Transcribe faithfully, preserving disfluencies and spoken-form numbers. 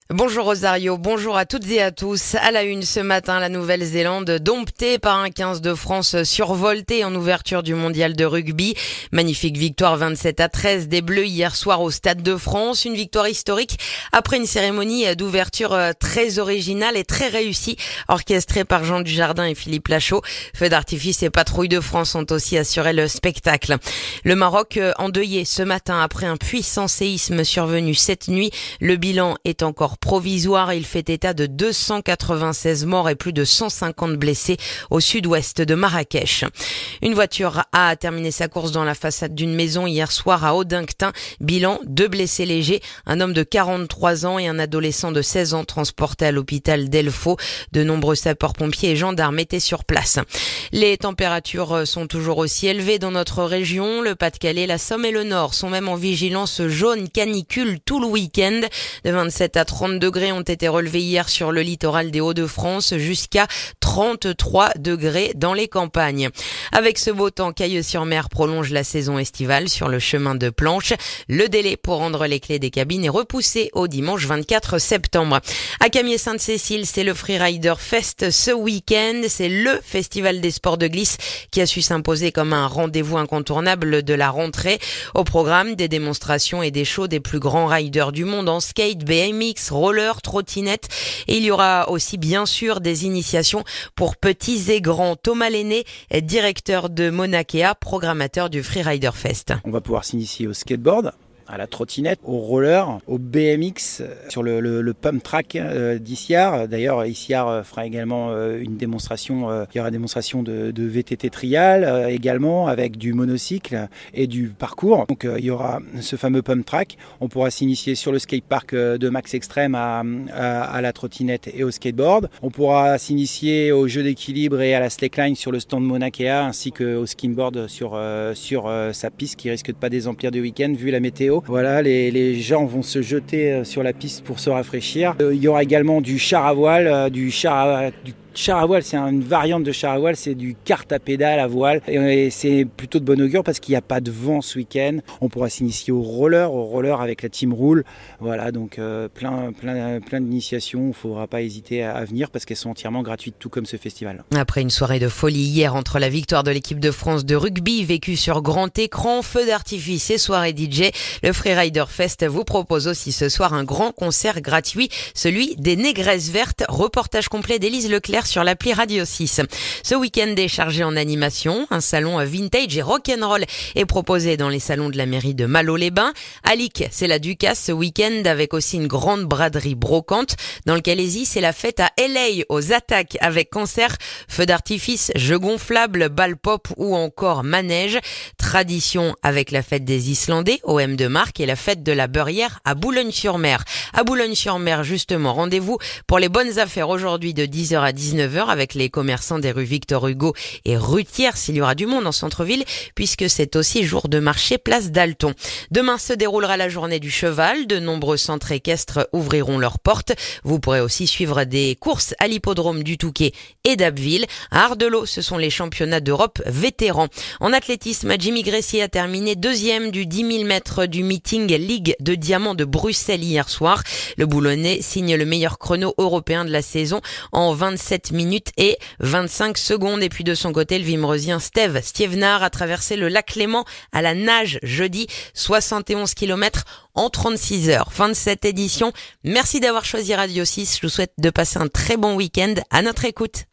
Bonjour Rosario, bonjour à toutes et à tous. À la une ce matin, la Nouvelle-Zélande domptée par un quinze de France survolté en ouverture du mondial de rugby. Magnifique victoire vingt-sept à treize des Bleus hier soir au Stade de France. Une victoire historique après une cérémonie d'ouverture très originale et très réussie, orchestrée par Jean Dujardin et Philippe Lachaud. Feux d'artifice et patrouilles de France ont aussi assuré le spectacle. Le Maroc endeuillé ce matin après un puissant séisme survenu cette nuit. Le bilan est encore provisoire. Il fait état de deux cent quatre-vingt-seize morts et plus de cent cinquante blessés au sud-ouest de Marrakech. Une voiture a terminé sa course dans la façade d'une maison hier soir à Audington. Bilan, deux blessés légers, un homme de quarante-trois ans et un adolescent de seize ans transportés à l'hôpital d'Elfaux. De nombreux sapeurs-pompiers et gendarmes étaient sur place. Les températures sont toujours aussi élevées dans notre région. Le Pas-de-Calais, la Somme et le Nord sont même en vigilance jaune canicule tout le week-end. De vingt-sept à trente degrés ont été relevés hier sur le littoral des Hauts-de-France jusqu'à trente-trois degrés dans les campagnes. Avec ce beau temps, Cailleux-sur-Mer prolonge la saison estivale sur le chemin de planche. Le délai pour rendre les clés des cabines est repoussé au dimanche vingt-quatre septembre. À Camier-Sainte-Cécile, c'est le Freerider Fest ce week-end. C'est le festival des sports de glisse qui a su s'imposer comme un rendez-vous incontournable de la rentrée. Au programme, des démonstrations et des shows des plus grands riders du monde en skate, B M X, roller, trottinette. Et il y aura aussi bien sûr des initiations pour petits et grands. Thomas Lenné, directeur de Monakea, programmateur du Freerider Fest. On va pouvoir s'initier au skateboard, à la trottinette, au roller, au B M X, sur le, le, le pump track euh, d'Issiar. D'ailleurs, Issiar euh, fera également euh, une démonstration, euh, il y aura une démonstration de, de V T T trial euh, également, avec du monocycle et du parcours. Donc euh, il y aura ce fameux pump track. On pourra s'initier sur le skatepark euh, de Max Extreme à, à, à la trottinette et au skateboard. On pourra s'initier au jeu d'équilibre et à la slackline sur le stand Monakea, ainsi qu'au skimboard sur, euh, sur euh, sa piste qui risque de pas désemplir du week-end vu la météo. Voilà, les, les gens vont se jeter sur la piste pour se rafraîchir. Euh, il y aura également du char à voile, euh, du char à, du char à voile, c'est une variante de char à voile, c'est du kart à pédale à voile. Et c'est plutôt de bon augure parce qu'il n'y a pas de vent ce week-end. On pourra s'initier au roller, au roller avec la team Roule. Voilà, donc euh, plein, plein, plein d'initiations. Il ne faudra pas hésiter à, à venir parce qu'elles sont entièrement gratuites, tout comme ce festival. Après une soirée de folie hier entre la victoire de l'équipe de France de rugby vécue sur grand écran, feu d'artifice et soirée D J, le Freerider Fest vous propose aussi ce soir un grand concert gratuit, celui des Négresses Vertes. Reportage complet d'Élise Leclerc sur l'appli Radio six. Ce week-end est chargé en animation. Un salon vintage et rock'n'roll est proposé dans les salons de la mairie de Malo-les-Bains. À Lic, c'est la Ducasse ce week-end avec aussi une grande braderie brocante. Dans le Calaisis, c'est la fête à L A aux attaques avec concert, feux d'artifice, jeux gonflables, bal pop ou encore manège. Tradition avec la fête des Islandais au M de Marc et la fête de la Beurrière à Boulogne-sur-Mer. À Boulogne-sur-Mer, justement, rendez-vous pour les bonnes affaires aujourd'hui de dix heures à dix-neuf heures avec les commerçants des rues Victor Hugo et Rutière, s'il y aura du monde en centre-ville, puisque c'est aussi jour de marché place d'Alton. Demain se déroulera la journée du cheval. De nombreux centres équestres ouvriront leurs portes. Vous pourrez aussi suivre des courses à l'hippodrome du Touquet et d'Abbeville. À Ardelot, ce sont les championnats d'Europe vétérans. En athlétisme, Jimmy Gressier a terminé deuxième du dix mille mètres du meeting Ligue de Diamant de Bruxelles hier soir. Le Boulonnais signe le meilleur chrono européen de la saison en vingt-sept minutes et vingt-cinq secondes. Et puis de son côté, le Vimreusien Steve Stievenard a traversé le lac Léman à la nage jeudi, soixante et onze kilomètres en trente-six heures. Fin de cette édition. Merci d'avoir choisi Radio six. Je vous souhaite de passer un très bon week-end à notre écoute.